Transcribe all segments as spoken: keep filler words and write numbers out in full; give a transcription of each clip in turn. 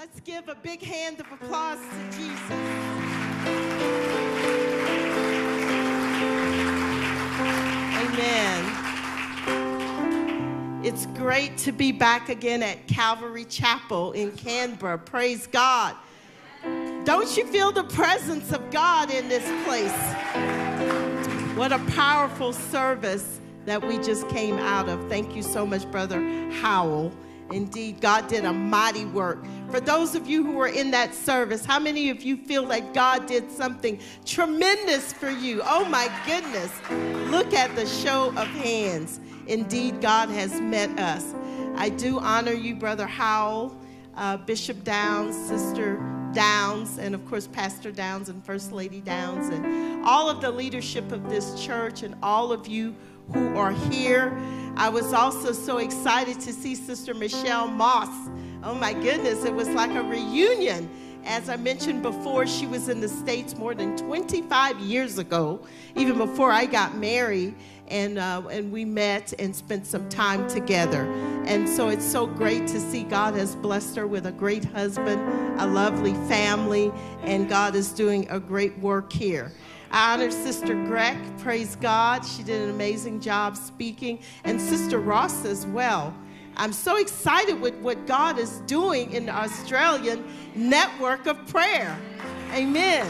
Let's give a big hand of applause to Jesus. Amen. It's great to be back again at Calvary Chapel in Canberra. Praise God. Don't you feel the presence of God in this place? What a powerful service that we just came out of. Thank you so much, Brother Howell. Indeed, God did a mighty work. For those of you who were in that service, how many of you feel like God did something tremendous for you? Oh my goodness. Look at the show of hands. Indeed, God has met us. I do honor you, Brother Howell, uh, Bishop Downs, Sister Downs, and of course, Pastor Downs and First Lady Downs, and all of the leadership of this church and all of you who are here. I was also so excited to see Sister Michelle Moss. Oh my goodness, it was like a reunion. As I mentioned before, she was in the States more than twenty-five years ago, even before I got married, and, uh, and we met and spent some time together. And so it's so great to see God has blessed her with a great husband, a lovely family, and God is doing a great work here. I honor Sister Greg, praise God. She did an amazing job speaking, and Sister Ross as well. I'm so excited with what God is doing in the Australian network of prayer. Amen.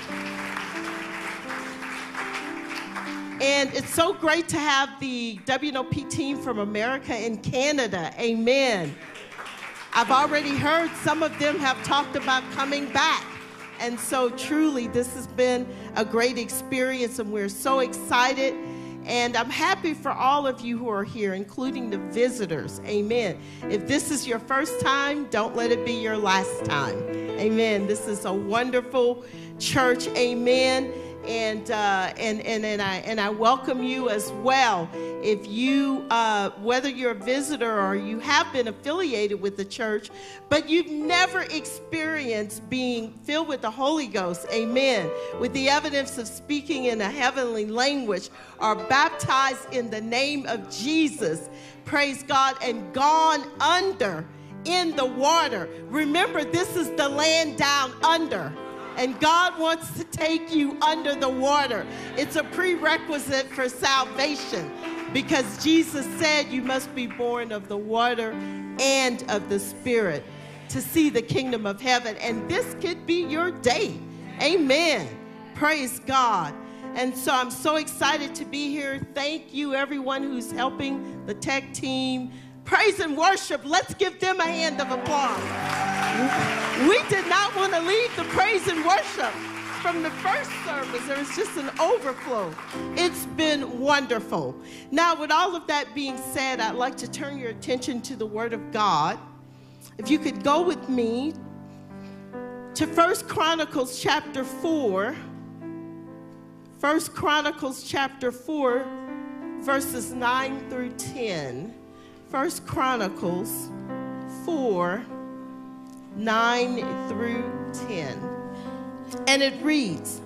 And it's so great to have the W N O P team from America and Canada. Amen. I've already heard some of them have talked about coming back. And so truly, this has been a great experience, and we're so excited. And I'm happy for all of you who are here, including the visitors. Amen. If this is your first time, don't let it be your last time. Amen. This is a wonderful church. Amen. And uh, and and and I and I welcome you as well. If you, uh, whether you're a visitor or you have been affiliated with the church, but you've never experienced being filled with the Holy Ghost, amen, with the evidence of speaking in a heavenly language, or baptized in the name of Jesus, praise God, and gone under in the water. Remember, this is the land down under. And God wants to take you under the water. It's a prerequisite for salvation, because Jesus said you must be born of the water and of the Spirit to see the kingdom of heaven. And this could be your day. Amen. Praise God. And so I'm so excited to be here. Thank you, everyone who's helping the tech team. Praise and worship. Let's give them a hand of applause. We did not want to leave the praise and worship from the first service. There was just an overflow. It's been wonderful. Now, with all of that being said, I'd like to turn your attention to the Word of God. If you could go with me to First Chronicles chapter four. First Chronicles chapter four, verses nine through ten. First Chronicles four, nine through ten. And it reads,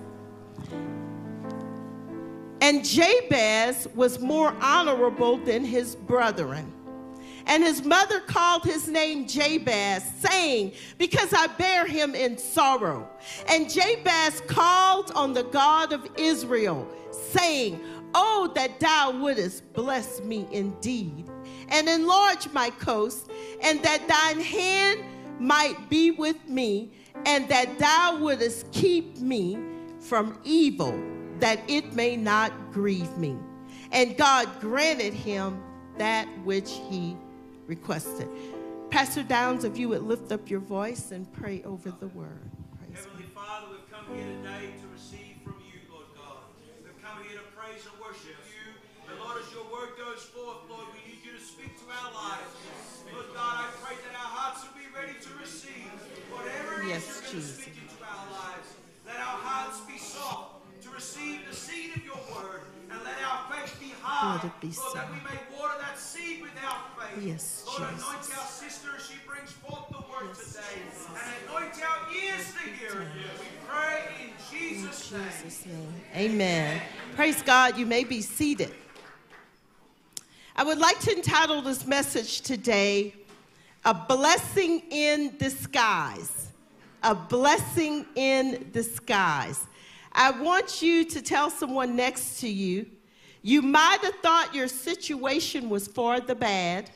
"And Jabez was more honorable than his brethren. And his mother called his name Jabez, saying, because I bear him in sorrow. And Jabez called on the God of Israel, saying, oh, that thou wouldest bless me indeed, and enlarge my coast, and that thine hand might be with me, and that thou wouldest keep me from evil, that it may not grieve me. And God granted him that which he requested." Pastor Downs, if you would lift up your voice and pray over the word. Praise Heavenly God. Father, we've come here today to receive from you, Lord God. We've come here to praise and worship you. And Lord, as your word goes forth, Lord, we need you to speak to our lives. Lord God, I pray that our hearts will be ready to receive whatever it Yes, is you're going Jesus. to speak into our lives. Let our hearts be soft to receive the seed of your word, and let our faith be hard, Let it be Lord, so. that we may water that seed with our faith. Yes, Lord, Jesus. anoint our sister as she brings forth the word Yes, today, Jesus. and anoint our ears to hear it. We pray in Jesus' In name. Jesus' name. Amen. Praise God. You may be seated. I would like to entitle this message today, A blessing in disguise. A blessing in disguise. I want you to tell someone next to you, you might have thought your situation was for the bad,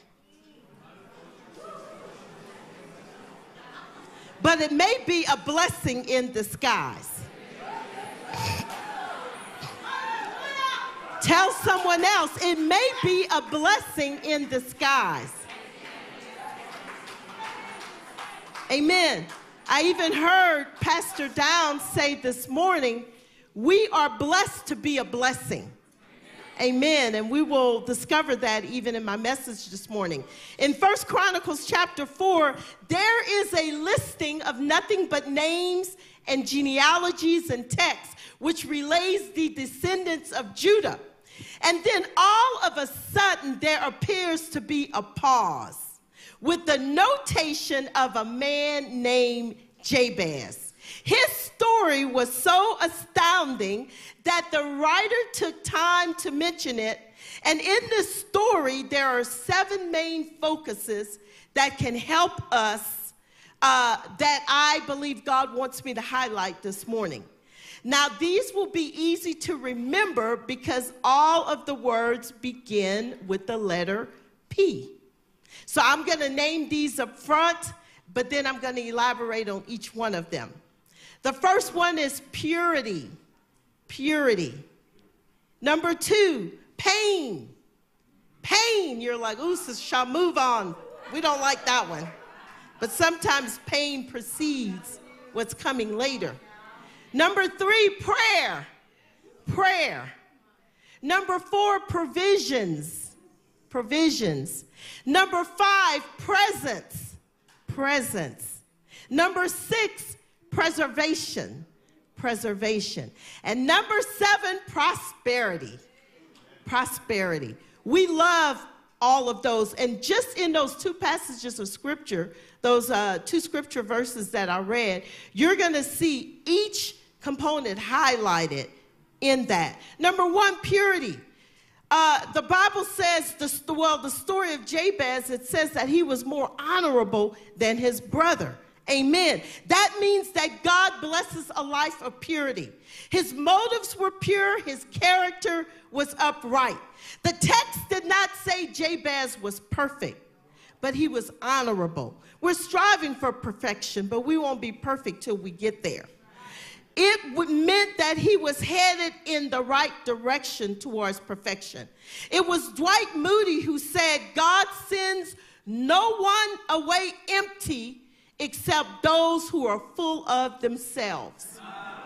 but it may be a blessing in disguise. Tell someone else, it may be a blessing in disguise. Amen. I even heard Pastor Downs say this morning, we are blessed to be a blessing. Amen. And we will discover that even in my message this morning. In First Chronicles chapter four, there is a listing of nothing but names and genealogies and texts, which relays the descendants of Judah. And then all of a sudden, there appears to be a pause with the notation of a man named Jabez. His story was so astounding that the writer took time to mention it. And in this story, there are seven main focuses that can help us uh, that I believe God wants me to highlight this morning. Now, these will be easy to remember because all of the words begin with the letter P. So I'm going to name these up front, but then I'm going to elaborate on each one of them. The first one is purity. Purity. Number two, pain. Pain. You're like, ooh, so shall move on. We don't like that one. But sometimes pain precedes what's coming later. Number three, prayer. Prayer. Number four, provisions. Provisions. Number five, presence. Presence. Number six, preservation. Preservation. And number seven, prosperity. Prosperity. We love all of those. And just in those two passages of scripture, those uh, two scripture verses that I read, you're going to see each component highlighted in that. Number one, purity. Uh, the Bible says, the, well, the story of Jabez, it says that he was more honorable than his brother. Amen. That means that God blesses a life of purity. His motives were pure. His character was upright. The text did not say Jabez was perfect, but he was honorable. We're striving for perfection, but we won't be perfect till we get there. It meant that he was headed in the right direction towards perfection. It was Dwight Moody who said, God sends no one away empty except those who are full of themselves.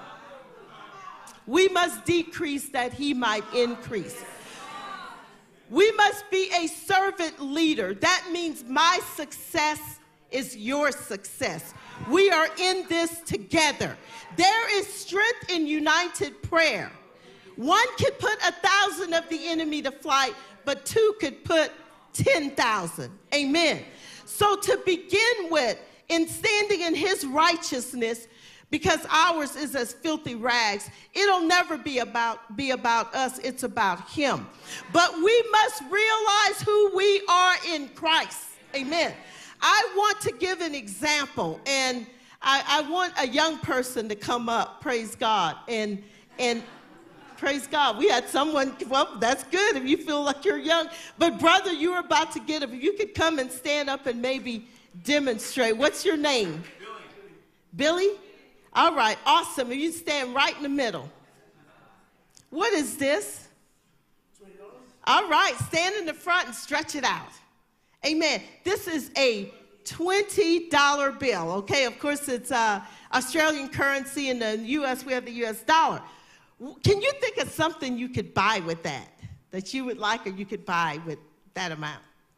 We must decrease that he might increase. We must be a servant leader. That means my success is your success. We are in this together. There is strength in united prayer. One could put a thousand of the enemy to flight, but two could put ten thousand. Amen. So to begin with, in standing in his righteousness, because ours is as filthy rags, it'll never be about, be about us. It's about him. But we must realize who we are in Christ. Amen. I want to give an example, and I, I want a young person to come up, praise God, and, and praise God. We had someone, well, that's good if you feel like you're young, but brother, you're about to get up. If you could come and stand up and maybe demonstrate. What's your name? Billy. Billy? All right, awesome. If you stand right in the middle. What is this? All right, stand in the front and stretch it out. Amen. This is a twenty dollar bill, okay? Of course, it's uh, Australian currency. In the U S, we have the U S dollar. Can you think of something you could buy with that, that you would like or you could buy with that amount?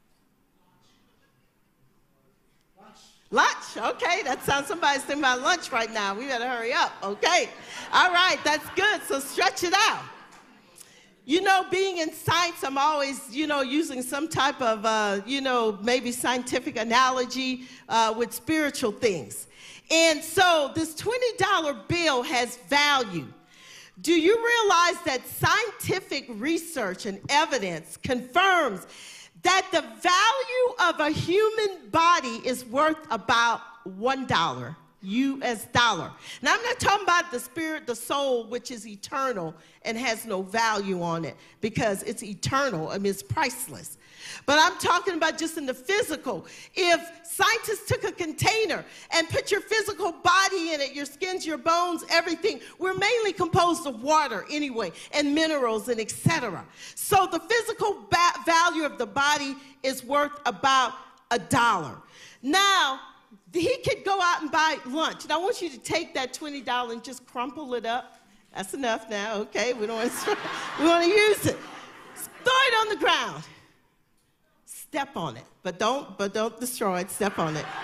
Lunch. Lunch, okay. That sounds, somebody's thinking about lunch right now. We better hurry up, okay? All right, that's good. So stretch it out. You know, being in science, I'm always, you know, using some type of, uh, you know, maybe scientific analogy uh, with spiritual things. And so this twenty dollar bill has value. Do you realize that scientific research and evidence confirms that the value of a human body is worth about one dollar, U S dollar. Now, I'm not talking about the spirit, the soul, which is eternal and has no value on it because it's eternal. I mean, it's priceless. But I'm talking about just in the physical. If scientists took a container and put your physical body in it, your skins, your bones, everything, we're mainly composed of water anyway, and minerals and et cetera. So the physical ba- value of the body is worth about a dollar. Now, he could go out and buy lunch. And I want you to take that twenty dollars and just crumple it up. That's enough now, okay? We don't want to, we want to use it. Throw it on the ground. Step on it, but don't, but don't destroy it. Step on it.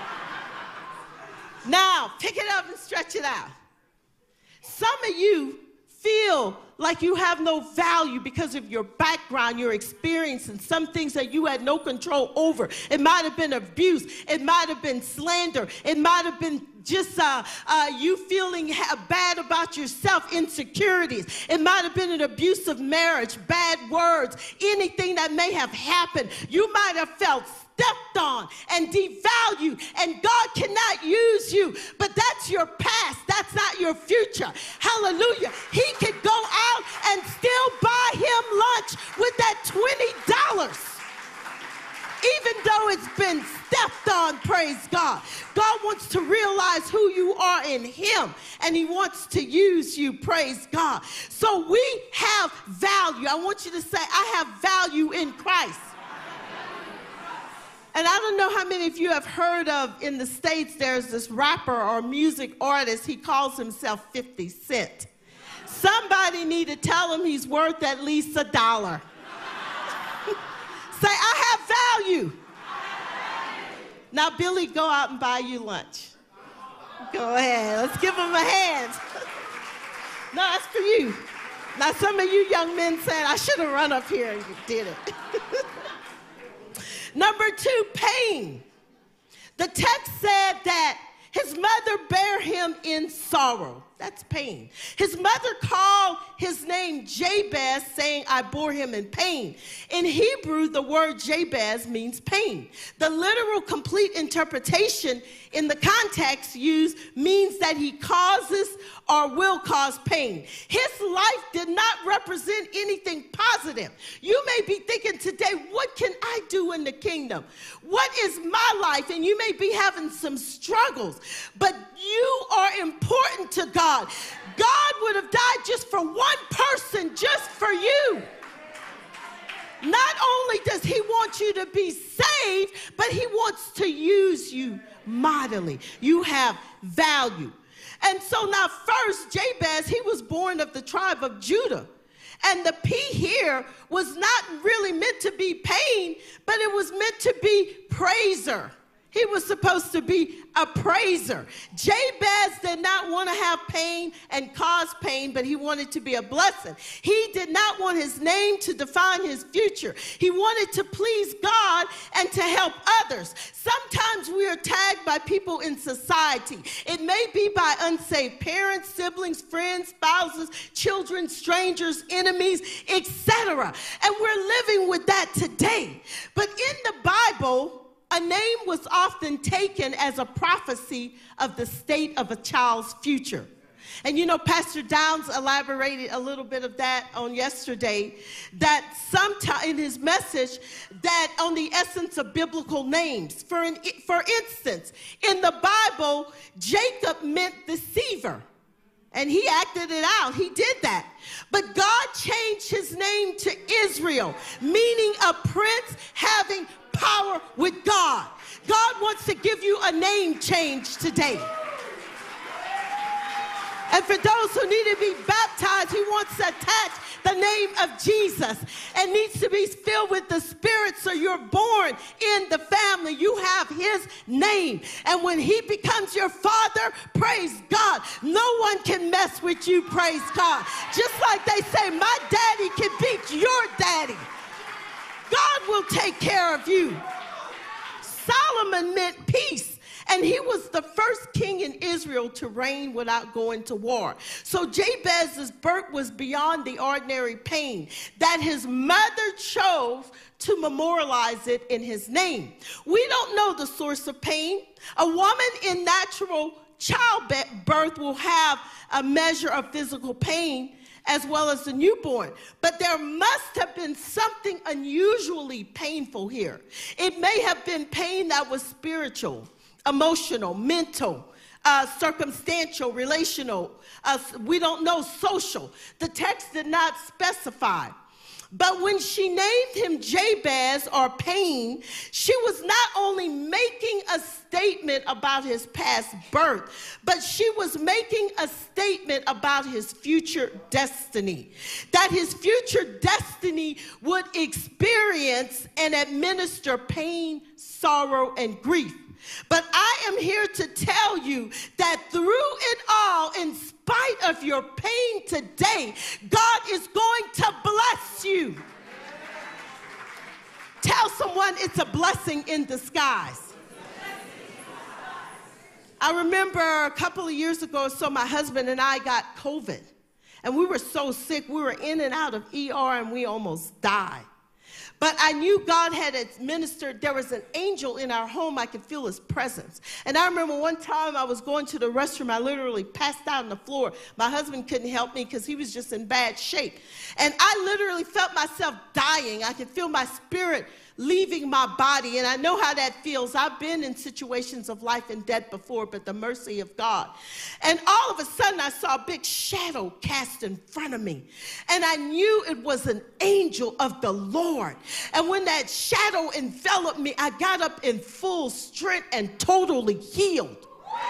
Now, pick it up and stretch it out. Some of you feel like you have no value because of your background, your experience, and some things that you had no control over. It might have been abuse. It might have been slander. It might have been just uh, uh, you feeling ha- bad about yourself, insecurities. It might have been an abusive marriage, bad words, anything that may have happened. You might have felt stepped on and devalued, and God cannot use you, but that's your past. That's not your future. Hallelujah. He could go out and still buy him lunch with that twenty dollars. Even though it's been stepped on, praise God. God wants to realize who you are in him, and he wants to use you, praise God. So we have value. I want you to say, I have value in Christ. And I don't know how many of you have heard of, in the States, there's this rapper or music artist. He calls himself fifty cent. Somebody need to tell him he's worth at least a dollar. Say, I have value. I have value. Now, Billy, go out and buy you lunch. Go ahead. Let's give him a hand. No, that's for you. Now, some of you young men said, I should have run up here and you did it. Number two, pain. The text said that his mother bare him in sorrow. That's pain. His mother called his name Jabez, saying, I bore him in pain. In Hebrew, the word Jabez means pain. The literal complete interpretation in the context used means that he causes or will cause pain. His life did not represent anything positive. You may be thinking today, what can I do in the kingdom? What is my life? And you may be having some struggles, but you are important to God. God would have died just for one person, just for you. Not only does he want you to be saved, but he wants to use you mightily. You have value. And so now first, Jabez, he was born of the tribe of Judah. And the P here was not really meant to be pain, but it was meant to be praiser. He was supposed to be a praiser. Jabez did not want to have pain and cause pain, but he wanted to be a blessing. He did not want his name to define his future. He wanted to please God and to help others. Sometimes we are tagged by people in society. It may be by unsaved parents, siblings, friends, spouses, children, strangers, enemies, et cetera. And we're living with that today. But in the Bible, a name was often taken as a prophecy of the state of a child's future. And you know, Pastor Downs elaborated a little bit of that on yesterday, that sometime in his message, that on the essence of biblical names. For, an, for instance, in the Bible, Jacob meant deceiver. And he acted it out. He did that. But God changed his name to Israel, meaning a prince having power with God. God wants to give you a name change today. And for those who need to be baptized, he wants to attach the name of Jesus and needs to be filled with the Spirit, so you're born in the family. You have his name. And when he becomes your father, praise God, no one can mess with you, praise God. Just like they say, my daddy can beat your daddy. God will take care of you. Solomon meant peace, and he was the first king in Israel Israel to reign without going to war. So Jabez's birth was beyond the ordinary pain that his mother chose to memorialize it in his name. We don't know the source of pain. A woman in natural childbirth will have a measure of physical pain as well as the newborn. But there must have been something unusually painful here. It may have been pain that was spiritual, emotional, mental, uh, circumstantial, relational. Uh, we don't know, social. The text did not specify. But when she named him Jabez, or pain, she was not only making a statement about his past birth, but she was making a statement about his future destiny. That his future destiny would experience and administer pain, sorrow, and grief. But I am here to tell you that through it all, in spite of your pain today, God is going to bless you. Tell someone it's a blessing in disguise. I remember a couple of years ago, so my husband and I got COVID. And we were so sick, we were in and out of E R, and we almost died. But I knew God had administered. There was an angel in our home. I could feel his presence. And I remember one time I was going to the restroom. I literally passed out on the floor. My husband couldn't help me because he was just in bad shape. And I literally felt myself dying. I could feel my spirit leaving my body. And I know how that feels. I've been in situations of life and death before, but the mercy of God. And all of a sudden I saw a big shadow cast in front of me. And I knew it was an angel of the Lord. And when that shadow enveloped me, I got up in full strength and totally healed.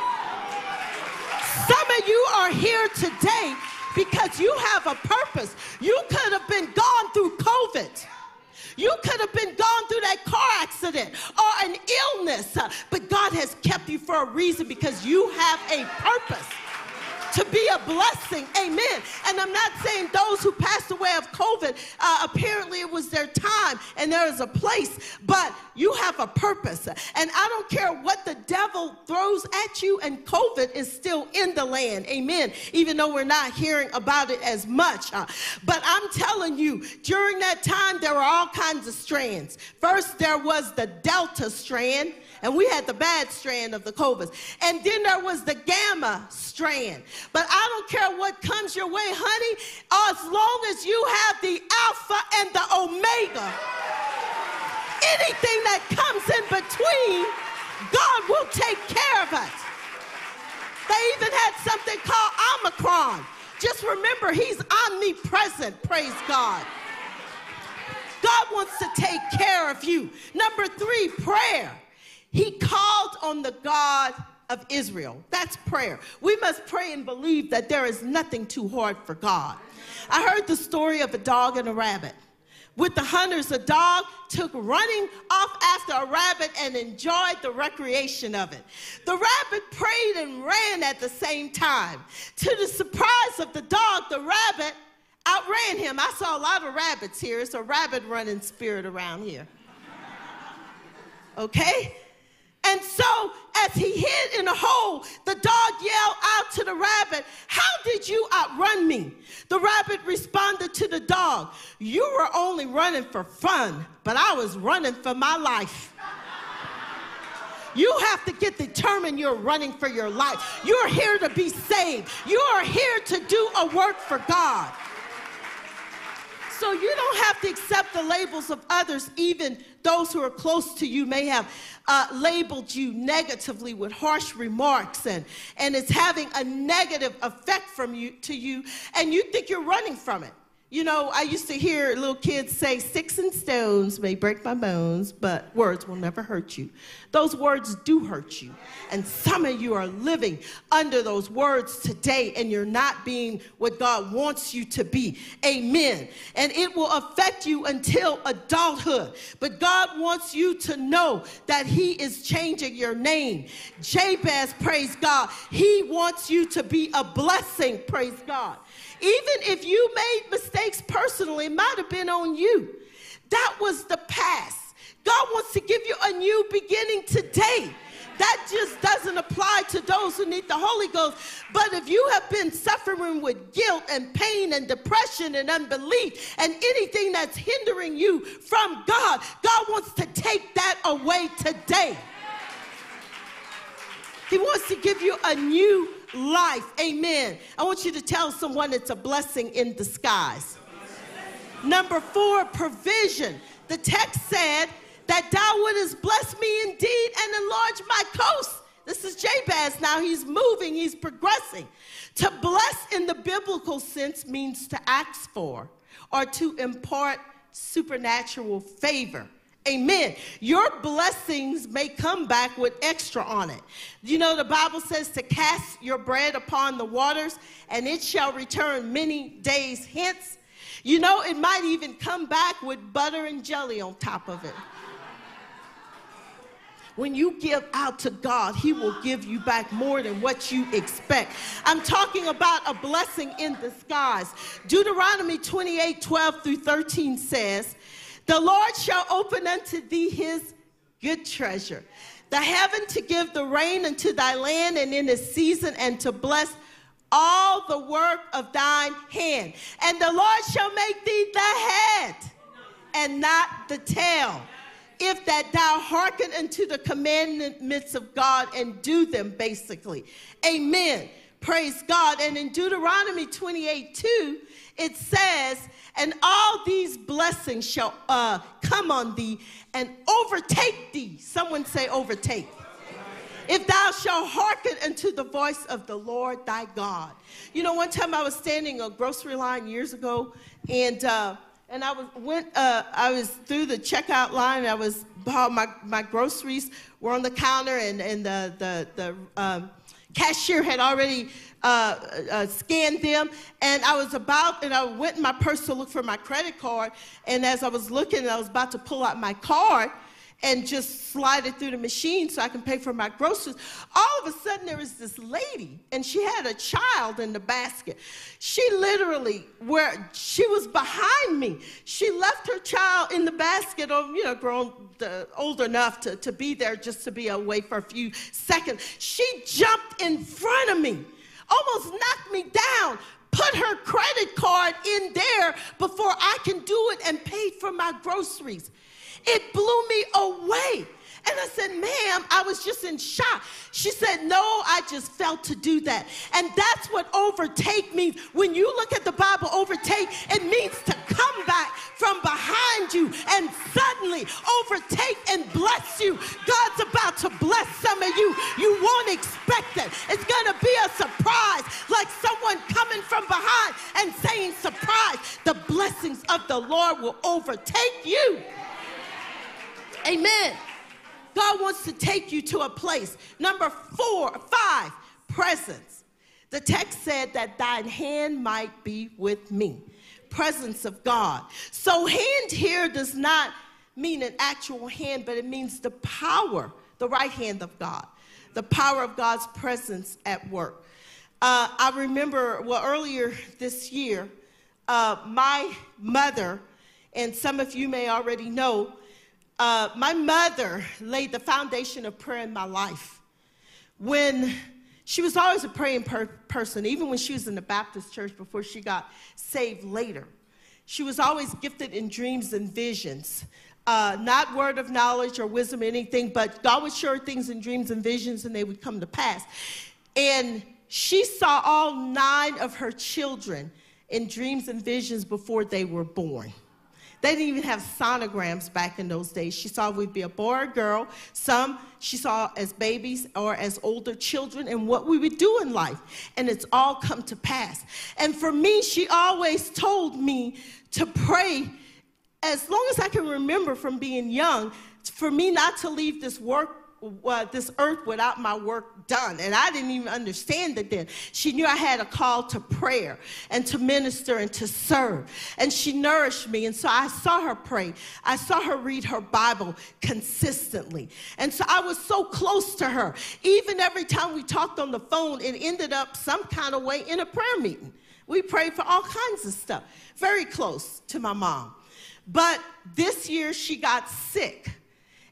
Some of you are here today because you have a purpose. You could have been gone through COVID. You could have been gone through that car accident or an illness, but God has kept you for a reason because you have a purpose to be a blessing. Amen. And I'm not saying those who passed away of COVID, uh, apparently it was their time and there is a place, but you have a purpose. And I don't care what the devil throws at you, and COVID is still in the land. Amen. Even though we're not hearing about it as much. Uh, but I'm telling you, during that time, there were all kinds of strands. First, there was the Delta strand, and we had the bad strand of the COVID. And then there was the Gamma strand. But I don't care what comes your way, honey, as long as you have the Alpha and the Omega. Anything that comes in between, God will take care of us. They even had something called Omicron. Just remember, he's omnipresent, praise God. God wants to take care of you. Number three, prayer. He called on the God of Israel. That's prayer. We must pray and believe that there is nothing too hard for God. I heard the story of a dog and a rabbit. With the hunters, the dog took running off after a rabbit and enjoyed the recreation of it. The rabbit prayed and ran at the same time. To the surprise of the dog, the rabbit outran him. I saw a lot of rabbits here. It's a rabbit running spirit around here. Okay? And so, as he hid in a hole, the dog yelled out to the rabbit, "How did you outrun me?" The rabbit responded to the dog, "You were only running for fun, but I was running for my life." You have to get determined you're running for your life. You're here to be saved. You are here to do a work for God. So you don't have to accept the labels of others. Even those who are close to you may have uh, labeled you negatively with harsh remarks, and, and it's having a negative effect from you to you, and you think you're running from it. You know, I used to hear little kids say, "Sticks and stones may break my bones, but words will never hurt you." Those words do hurt you. And some of you are living under those words today, and you're not being what God wants you to be. Amen. And it will affect you until adulthood. But God wants you to know that he is changing your name. Jabez, praise God. He wants you to be a blessing, praise God. Even if you made mistakes personally, it might have been on you. That was the past. God wants to give you a new beginning today. that just doesn't apply to those who need the Holy Ghost. But if you have been suffering with guilt and pain and depression and unbelief and anything that's hindering you from God, God wants to take that away today. He wants to give you a new life. Amen. I want you to tell someone it's a blessing in disguise. Number four, provision. The text said that thou wouldest bless me indeed and enlarge my coast. This is Jabez now. He's moving. He's progressing. To bless in the biblical sense means to ask for or to impart supernatural favor. Amen. Your blessings may come back with extra on it. You know, the Bible says to cast your bread upon the waters, and it shall return many days hence. You know, it might even come back with butter and jelly on top of it. When you give out to God, he will give you back more than what you expect. I'm talking about a blessing in disguise. Deuteronomy twenty-eight, twelve through thirteen says, the Lord shall open unto thee his good treasure, the heaven to give the rain unto thy land and in its season, and to bless all the work of thine hand. And the Lord shall make thee the head and not the tail, if that thou hearken unto the commandments of God and do them, basically. Amen. Praise God. And in Deuteronomy twenty-eight, two, it says, and all these blessings shall uh, come on thee and overtake thee. Someone say overtake. If thou shalt hearken unto the voice of the Lord thy God. You know, one time I was standing a grocery line years ago, and uh, and I was went uh, I was through the checkout line. I was my my groceries were on the counter, and and the the the um, cashier had already uh, uh, scanned them, and I was about and I went in my purse to look for my credit card, and as I was looking, I was about to pull out my card and just slide it through the machine so I can pay for my groceries. All of a sudden, there was this lady, and she had a child in the basket. She literally, where she was behind me, she left her child in the basket, or, you know, grown, uh, old enough to, to be there, just to be away for a few seconds. She jumped in front of me, almost knocked me down, put her credit card in there before I can do it, and paid for my groceries. It blew me away. And I said, ma'am, I was just in shock. She said, no, I just felt to do that. And that's what overtake means. When you look at the Bible, overtake, it means to come back from behind you and suddenly overtake and bless you. God's about to bless some of you. You won't expect it. It's going to be a surprise, like someone coming from behind and saying, surprise. The blessings of the Lord will overtake you. Amen. God wants to take you to a place. Number four, five, presence. The text said that thine hand might be with me. Presence of God. So hand here does not mean an actual hand, but it means the power, the right hand of God. The power of God's presence at work. Uh, I remember, well, earlier this year, uh, my mother, and some of you may already know, Uh, my mother laid the foundation of prayer in my life. When she was always a praying per person, even when she was in the Baptist church before she got saved later. She was always gifted in dreams and visions. Uh, not word of knowledge or wisdom or anything, but God would show her things in dreams and visions, and they would come to pass. And she saw all nine of her children in dreams and visions before they were born. They didn't even have sonograms back in those days. She saw we'd be a boy or girl. Some she saw as babies or as older children, and what we would do in life. And it's all come to pass. And for me, she always told me to pray, as long as I can remember from being young, for me not to leave this work Uh, this earth without my work done. And I didn't even understand it then. She knew I had a call to prayer and to minister and to serve. And she nourished me. And so I saw her pray. I saw her read her Bible consistently. And so I was so close to her. Even every time we talked on the phone, it ended up some kind of way in a prayer meeting. We prayed for all kinds of stuff. Very close to my mom. But this year she got sick.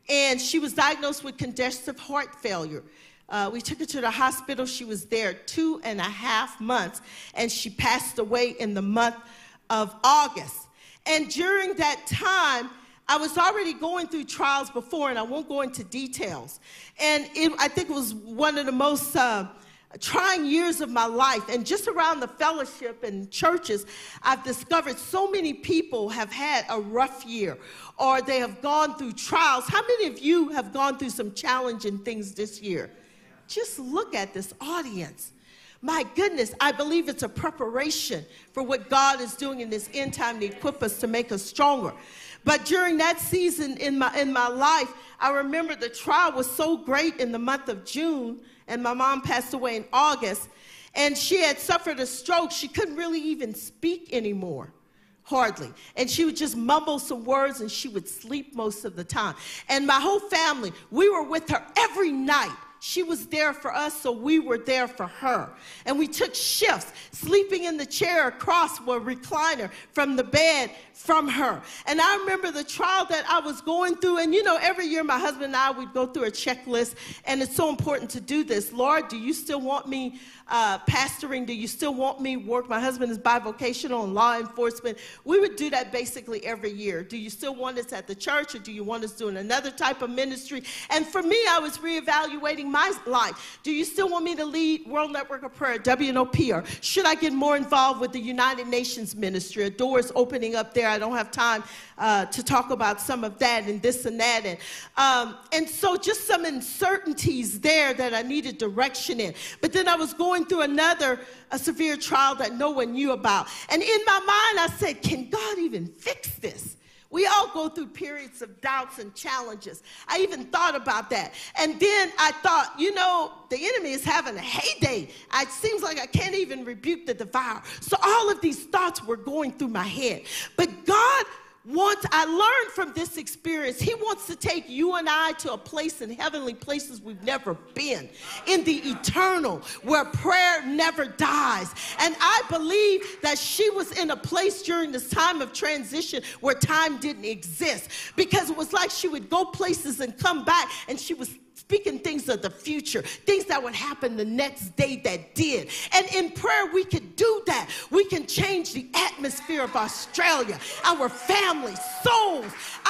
and she was diagnosed with congestive heart failure. Uh, we took her to the hospital. She was there two and a half months, and she passed away in the month of August. And during that time, I was already going through trials before, and I won't go into details. And it, I think it was one of the most uh, trying years of my life. And just around the fellowship and churches, I've discovered so many people have had a rough year, or they have gone through trials. How many of you have gone through some challenging things this year? Just look at this audience. My goodness, I believe it's a preparation for what God is doing in this end time to equip us to make us stronger. But during that season in my, in my life, I remember the trial was so great in the month of June, and my mom passed away in August, and she had suffered a stroke. She couldn't really even speak anymore, hardly. And she would just mumble some words, and she would sleep most of the time. And my whole family, we were with her every night. She was there for us, so we were there for her. And we took shifts, sleeping in the chair across a recliner from the bed from her. And I remember the trial that I was going through. And, you know, every year my husband and I would go through a checklist. And it's so important to do this. Lord, do you still want me uh, pastoring? Do you still want me work? My husband is bivocational in law enforcement. We would do that basically every year. Do you still want us at the church, or do you want us doing another type of ministry? And for me, I was reevaluating my life. Do you still want me to lead World Network of Prayer, W N O P, or should I get more involved with the United Nations ministry? A door is opening up there. I don't have time uh, to talk about some of that and this and that. And, um, and so just some uncertainties there that I needed direction in. But then I was going through another a severe trial that no one knew about. And in my mind, I said, can God even fix this? We all go through periods of doubts and challenges. I even thought about that. And then I thought, you know, the enemy is having a heyday. It seems like I can't even rebuke the devourer. So all of these thoughts were going through my head. But God wants, I learned from this experience, he wants to take you and I to a place in heavenly places we've never been, in the eternal, where prayer never dies. And I believe that she was in a place during this time of transition where time didn't exist, because it was like she would go places and come back, and she was speaking things of the future, things that would happen the next day that did. And in prayer, we could do that. We can change the atmosphere of Australia, our families, souls.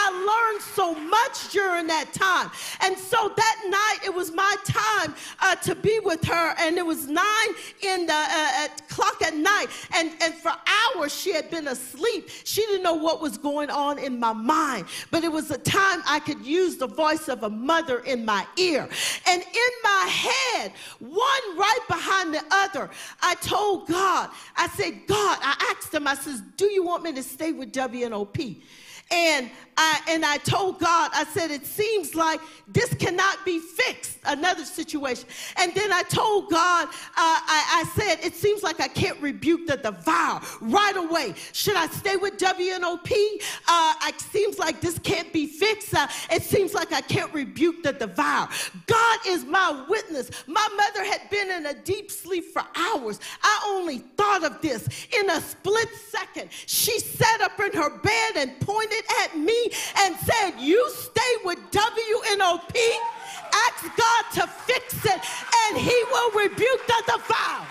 I learned so much during that time. And so that night, it was my time uh, to be with her, and it was nine in the uh, clock at night. And, and for hours, she had been asleep. She didn't know what was going on in my mind, but it was a time I could use the voice of a mother in my ear. And in my head, one right behind the other, I told God, I said, God, I asked him, I said, do you want me to stay with W N O P? And I, and I told God, I said, it seems like this cannot be fixed, another situation. And then I told God, uh, I, I said, it seems like I can't rebuke the devourer right away. Should I stay with W N O P? Uh, it seems like this can't be fixed. Uh, it seems like I can't rebuke the devourer. God is my witness. My mother had been in a deep sleep for hours. I only thought of this. In a split second, she sat up in her bed and pointed at me and said, you stay with W N O P, ask God to fix it, and he will rebuke the devourer.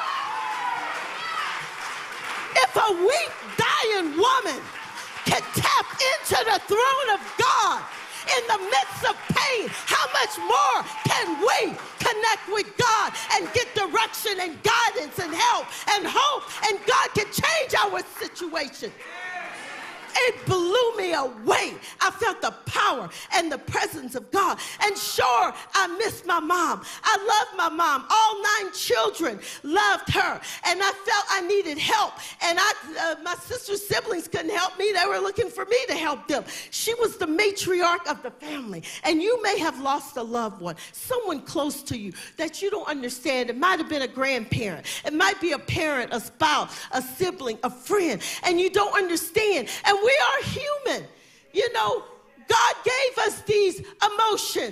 If a weak, dying woman can tap into the throne of God in the midst of pain, how much more can we connect with God and get direction and guidance and help and hope, and God can change our situation? It blew me away. I felt the power and the presence of God. And sure, I missed my mom. I loved my mom. All nine children loved her. And I felt I needed help. And I, uh, my sister's siblings couldn't help me. They were looking for me to help them. She was the matriarch of the family. And you may have lost a loved one, someone close to you that you don't understand. It might have been a grandparent. It might be a parent, a spouse, a sibling, a friend. And you don't understand. And we are human. You know, God gave us these emotions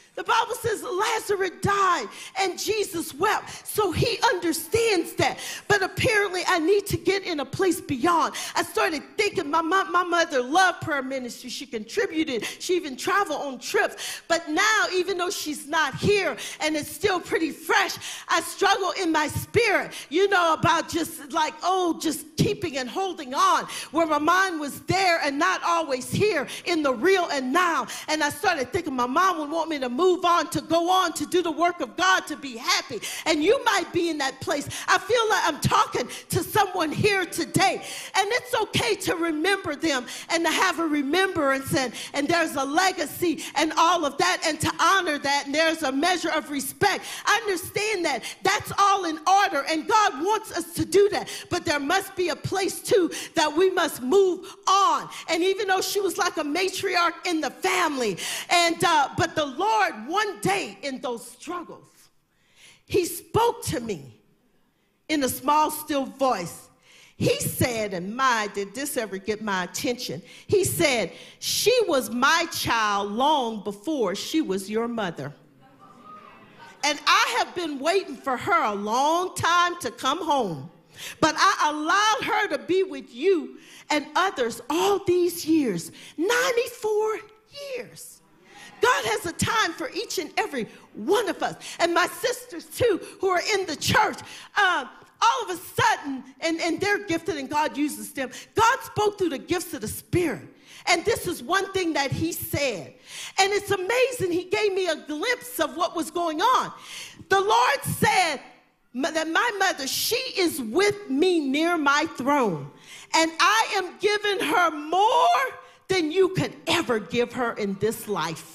The Bible says Lazarus died and Jesus wept. So he understands that. But apparently I need to get in a place beyond. I started thinking my, my, my mother loved prayer ministry. She contributed. She even traveled on trips. But now, even though she's not here and it's still pretty fresh, I struggle in my spirit, you know, about just like, oh, just keeping and holding on, where my mind was there and not always here in the real and now. And I started thinking my mom would want me to move on, to go on, to do the work of God, to be happy. And you might be in that place. I feel like I'm talking to someone here today. And it's okay to remember them and to have a remembrance, and, and there's a legacy and all of that, and to honor that, and there's a measure of respect. I understand that. That's all in order, and God wants us to do that. But there must be a place, too, that we must move on. And even though she was like a matriarch in the family, and uh, but the Lord, one day in those struggles, he spoke to me in a small, still voice. He said, and my, did this ever get my attention? He said, she was my child long before she was your mother. And I have been waiting for her a long time to come home. But I allowed her to be with you and others all these years, ninety-four years. God has a time for each and every one of us. And my sisters, too, who are in the church, uh, all of a sudden, and, and they're gifted and God uses them, God spoke through the gifts of the Spirit. And this is one thing that he said. And it's amazing. He gave me a glimpse of what was going on. The Lord said that my mother, she is with me near my throne. And I am giving her more than you could ever give her in this life.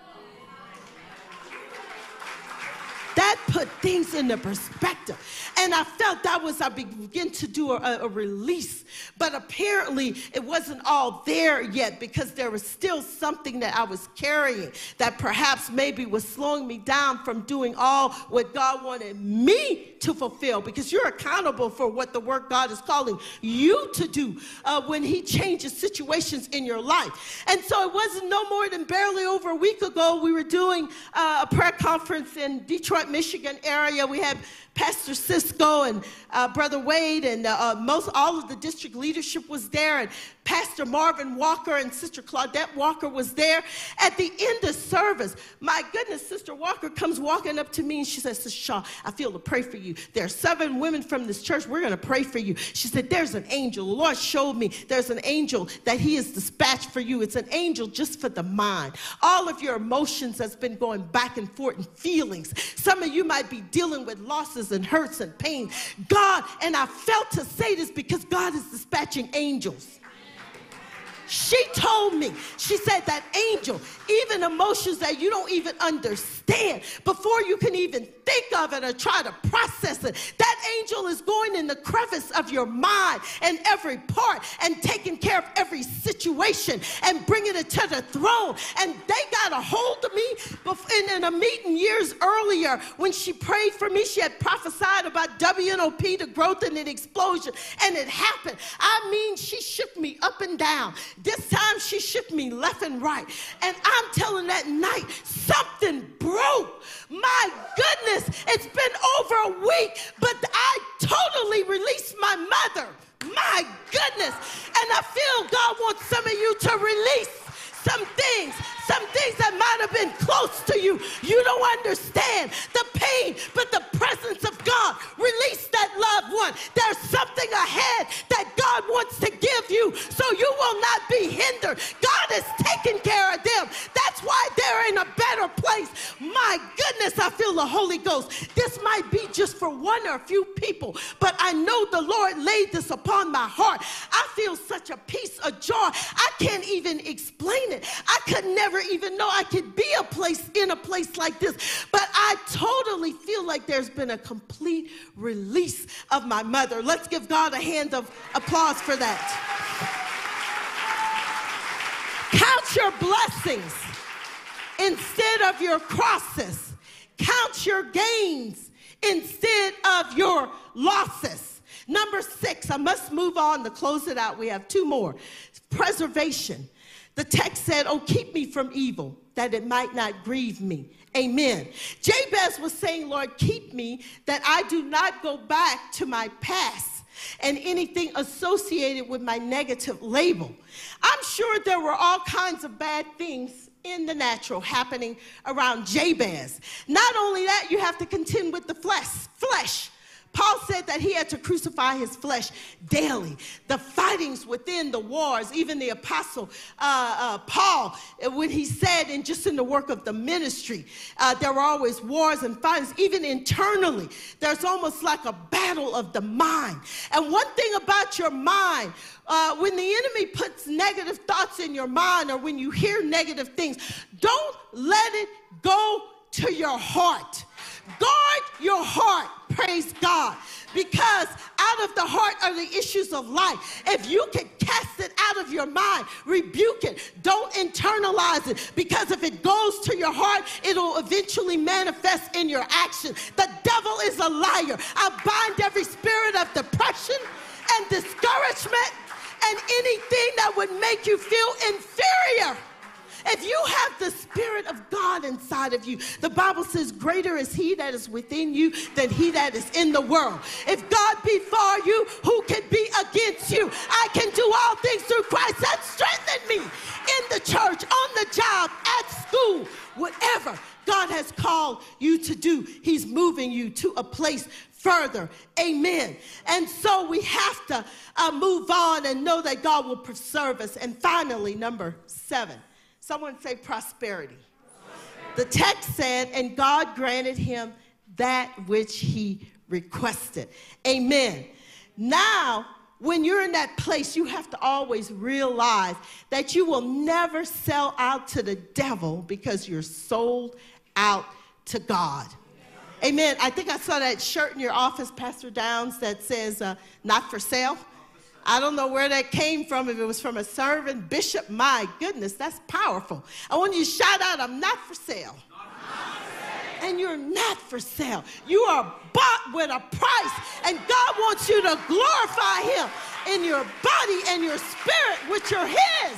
That put things into perspective. And I felt that was, I began to do a, a release. But apparently it wasn't all there yet, because there was still something that I was carrying that perhaps maybe was slowing me down from doing all what God wanted me to fulfill. Because you're accountable for what the work God is calling you to do uh, when he changes situations in your life. And so it wasn't no more than barely over a week ago, we were doing uh, a prayer conference in Detroit, Michigan area. We had Pastor Cisco and uh, Brother Wade, and uh, most all of the district leadership was there, and Pastor Marvin Walker and Sister Claudette Walker was there. At the end of service, my goodness, Sister Walker comes walking up to me and she says, Sister Shaw, I feel to pray for you. There are seven women from this church. We're going to pray for you. She said, there's an angel. The Lord showed me there's an angel that he has dispatched for you. It's an angel just for the mind. All of your emotions has been going back and forth and feelings. Some of you might be dealing with losses and hurts and pain. God, and I felt to say this because God is dispatching angels. She told me, she said that angel, even emotions that you don't even understand, before you can even think of it or try to process it, that angel is going in the crevice of your mind and every part and taking care of every situation and bringing it to the throne. And they got a hold of me in, in a meeting years earlier when she prayed for me. She had prophesied about W N O P, the growth and the explosion, and it happened. I mean, she shook me up and down. This time she shook me left and right. And I'm telling that night, something broke. My goodness, it's been over a week, but I totally released my mother. My goodness. And I feel God wants some of you to release some things, some things that might have been close to you. You don't understand the pain, but the presence of God. Release that loved one. There's something ahead that God wants to give you, so you will not be hindered. God is taking care of them. That's why they're in a better place. My goodness, I feel the Holy Ghost. This might be just for one or a few people, but I know the Lord laid this upon my heart. I feel such a peace, a joy. I can't even explain it. I could never even know I could be a place in a place like this. But I totally feel like there's been a complete release of my mother. Let's give God a hand of applause for that. Count your blessings instead of your crosses. Count your gains instead of your losses. Number six, I must move on to close it out. We have two more. Preservation. The text said, oh, keep me from evil, that it might not grieve me. Amen. Jabez was saying, Lord, keep me, that I do not go back to my past and anything associated with my negative label. I'm sure there were all kinds of bad things in the natural happening around Jabez. Not only that, you have to contend with the flesh. Flesh. Paul said that he had to crucify his flesh daily. The fightings within the wars, even the apostle uh, uh, Paul, when he said, and just in the work of the ministry, uh, there were always wars and fightings, even internally. There's almost like a battle of the mind. And one thing about your mind, uh, when the enemy puts negative thoughts in your mind, or when you hear negative things, don't let it go to your heart. Guard your heart, praise God, because out of the heart are the issues of life. If you can cast it out of your mind, rebuke it, don't internalize it, because if it goes to your heart, it'll eventually manifest in your action. The devil is a liar. I bind every spirit of depression and discouragement and anything that would make you feel inferior. If you have the Spirit of God inside of you, the Bible says, greater is he that is within you than he that is in the world. If God be for you, who can be against you? I can do all things through Christ that strengthened me, in the church, on the job, at school, whatever God has called you to do. He's moving you to a place further. Amen. And so we have to uh, move on and know that God will preserve us. And finally, number seven. Someone say prosperity. prosperity. The text said, and God granted him that which he requested. Amen. Now, when you're in that place, you have to always realize that you will never sell out to the devil, because you're sold out to God. Amen. I think I saw that shirt in your office, Pastor Downs, that says, uh, not for sale. I don't know where that came from, if it was from a servant, bishop. My goodness, that's powerful. I want you to shout out, I'm not for sale. Not for sale. And you're not for sale. You are bought with a price, and God wants you to glorify him in your body and your spirit, which are his.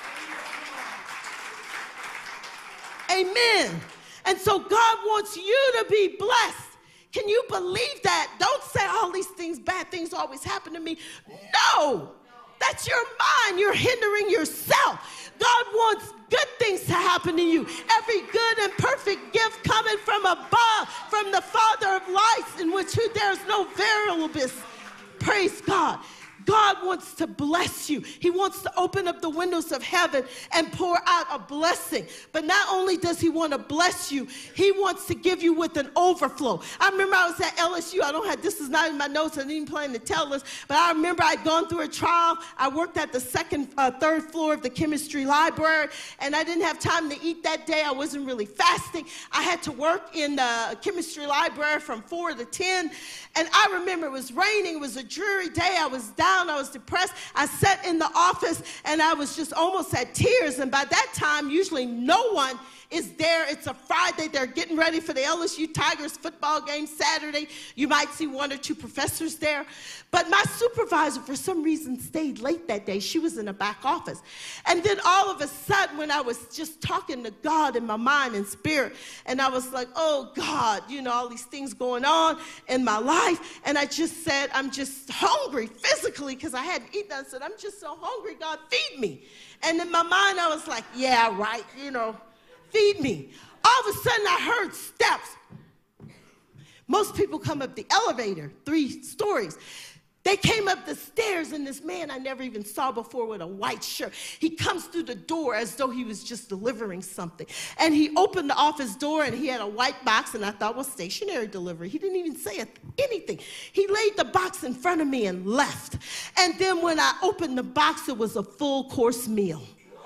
Amen. And so God wants you to be blessed. Can you believe that? Don't say all these things, bad things always happen to me. No, that's your mind. You're hindering yourself. God wants good things to happen to you. Every good and perfect gift coming from above, from the Father of lights, in which there's no variableness. Praise God. God wants to bless you. He wants to open up the windows of heaven and pour out a blessing. But not only does he want to bless you, he wants to give you with an overflow. I remember I was at L S U. I don't have, this is not in my notes. I didn't even plan to tell this. But I remember I'd gone through a trial. I worked at the second, uh, third floor of the chemistry library, and I didn't have time to eat that day. I wasn't really fasting. I had to work in the chemistry library from four to ten. And I remember it was raining. It was a dreary day. I was down. I was depressed. I sat in the office, and I was just almost at tears. And by that time, usually no one is there. It's a Friday. They're getting ready for the L S U Tigers football game Saturday. You might see one or two professors there. But my supervisor, for some reason, stayed late that day. She was in the back office. And then all of a sudden, when I was just talking to God in my mind and spirit, and I was like, oh, God, you know, all these things going on in my life. And I just said, I'm just hungry physically, because I hadn't eaten. I said, I'm just so hungry, God, feed me. And in my mind, I was like, yeah, right, you know. Feed me. All of a sudden, I heard steps. Most people come up the elevator, three stories. They came up the stairs, and this man I never even saw before with a white shirt, he comes through the door as though he was just delivering something. And he opened the office door, and he had a white box, and I thought, well, stationary delivery. He didn't even say anything. He laid the box in front of me and left. And then when I opened the box, it was a full course meal.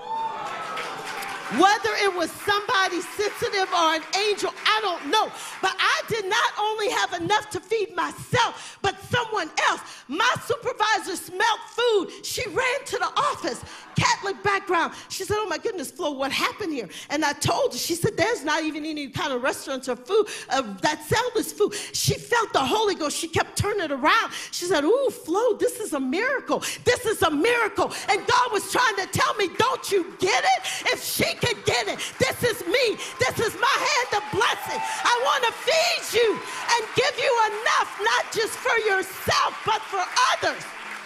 Whether it was somebody sensitive or an angel, I don't know. But I did not only have enough to feed myself, but someone else. My supervisor smelled food. She ran to the office, Catholic background. She said, oh my goodness, Flo, what happened here? And I told her, she said, there's not even any kind of restaurants or food uh, that sell this food. She felt the Holy Ghost. She kept turning it around. She said, ooh, Flo, this is a miracle. This is a miracle. And God was trying to tell me, don't you get it? If she could get it, this is me. This is my hand of blessing. I want to feed you and give you enough, not just for yourself, but for others.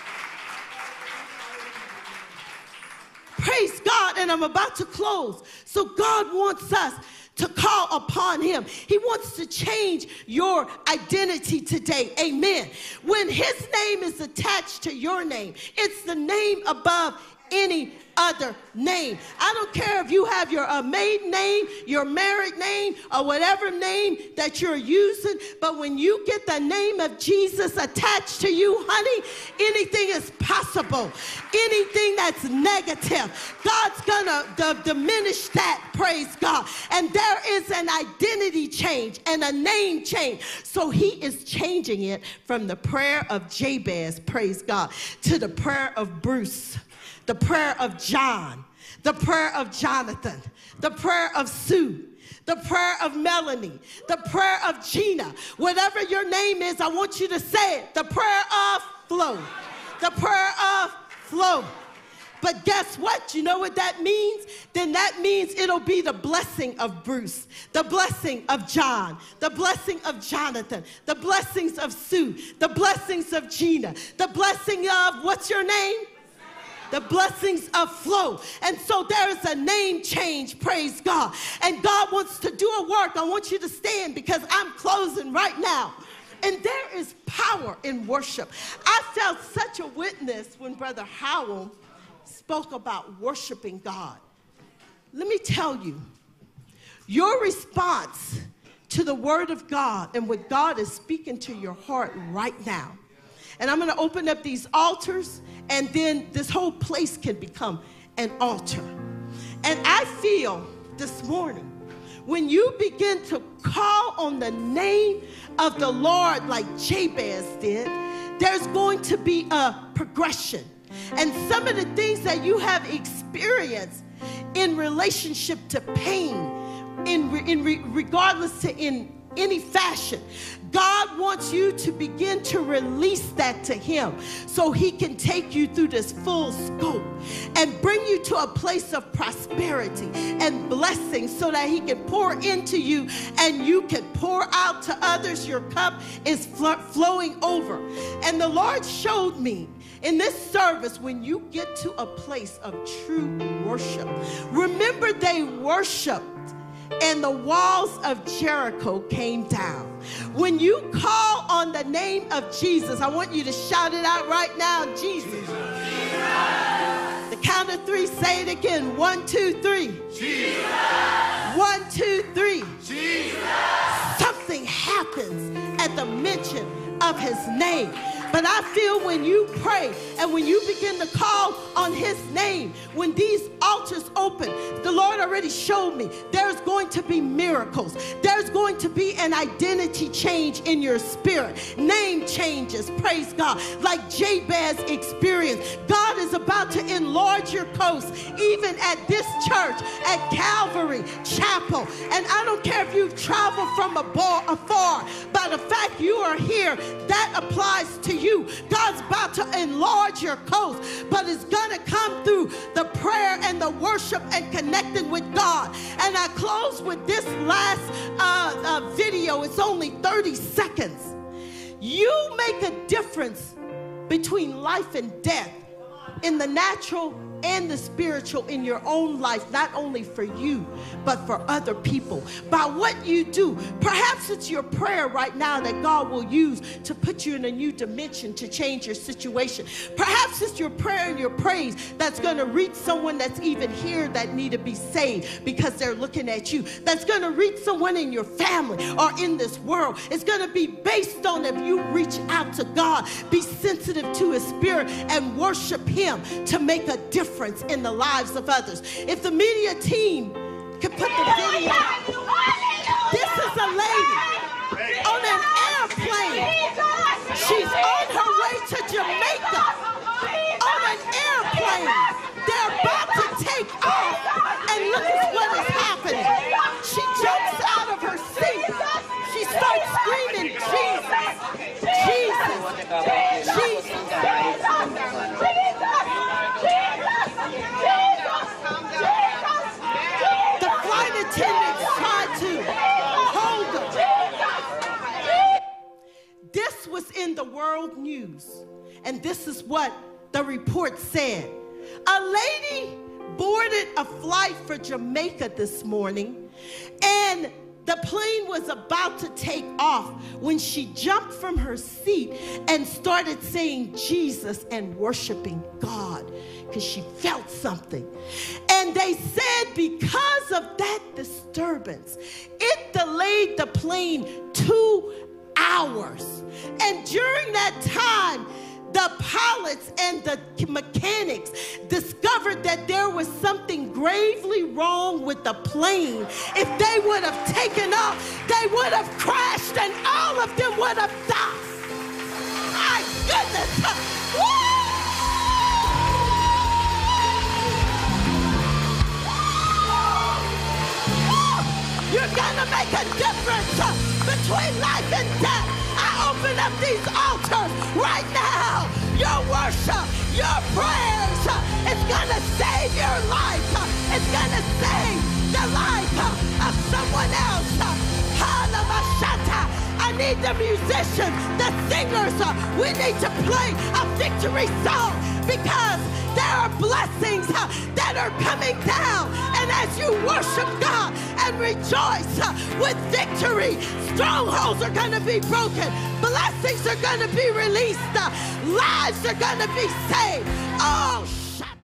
Praise God, and I'm about to close. So God wants us to call upon him. He wants to change your identity today. Amen. When his name is attached to your name, it's the name above any other name. I don't care if you have your uh, maiden name, your married name, or whatever name that you're using, but when you get the name of Jesus attached to you, honey, anything is possible. Anything that's negative, God's gonna d- diminish that, praise God. And there is an identity change and a name change. So he is changing it from the prayer of Jabez, praise God, to the prayer of Bruce, the prayer of John, the prayer of Jonathan, the prayer of Sue, the prayer of Melanie, the prayer of Gina. Whatever your name is, I want you to say it. The prayer of Flo. The prayer of Flo. But guess what? You know what that means? Then that means it'll be the blessing of Bruce, the blessing of John, the blessing of Jonathan, the blessings of Sue, the blessings of Gina, the blessing of, what's your name? The blessings of Flo. And so there is a name change, praise God. And God wants to do a work. I want you to stand because I'm closing right now. And there is power in worship. I felt such a witness when Brother Howell spoke about worshiping God. Let me tell you, your response to the word of God and what God is speaking to your heart right now. And I'm going to open up these altars, and then this whole place can become an altar. And I feel this morning, when you begin to call on the name of the Lord like Jabez did, there's going to be a progression. And some of the things that you have experienced in relationship to pain, in, in re, regardless to in any fashion, God wants you to begin to release that to him so he can take you through this full scope and bring you to a place of prosperity and blessing so that he can pour into you and you can pour out to others. Your cup is fl- flowing over. And the Lord showed me in this service, when you get to a place of true worship, remember they worshiped and the walls of Jericho came down. When you call on the name of Jesus, I want you to shout it out right now, Jesus. Jesus. The count of three, say it again. One, two, three. Jesus. One, two, three. Jesus. Something happens at the mention of his name. But I feel when you pray and when you begin to call on his name, when these altars open, the Lord already showed me there's going to be miracles. There's going to be an identity change in your spirit. Name changes, praise God, like Jabez experienced. God is about to enlarge your coast, even at this church, at Calvary Chapel. And I don't care if you've traveled from afar, but the fact you are here, that applies to you. You. God's about to enlarge your coast, but it's going to come through the prayer and the worship and connecting with God. And I close with this last uh, uh, video. It's only thirty seconds. You make a difference between life and death in the natural and the spiritual in your own life, not only for you, but for other people. By what you do, perhaps it's your prayer right now that God will use to put you in a new dimension to change your situation. Perhaps it's your prayer and your praise that's going to reach someone that's even here that need to be saved because they're looking at you. That's going to reach someone in your family or in this world. It's going to be based on if you reach out to God, be sensitive to his spirit, and worship him to make a difference in the lives of others. If the media team could put the video, this is a lady on an airplane. She's on her way to Jamaica on an airplane. They're The flight attendants tried to hold them. This was in the world news, and this is what the report said. A lady boarded a flight for Jamaica this morning, and the plane was about to take off when she jumped from her seat and started saying Jesus and worshiping God because she felt something. And they said because of that disturbance, it delayed the plane two hours. And during that time, the pilots and the mechanics discovered that there was something gravely wrong with the plane. If they would have taken off, they would have crashed and all of them would have died. My goodness. Woo! You're gonna make a difference between life and death. I open up these altars right now. Your worship, your prayers, it's gonna save your life. It's gonna save the life of someone else. I need the musicians, the singers. We need to play a victory song because there are blessings that are coming down. And as you worship God and rejoice with victory, strongholds are going to be broken. Blessings are going to be released. Lives are going to be saved. Oh,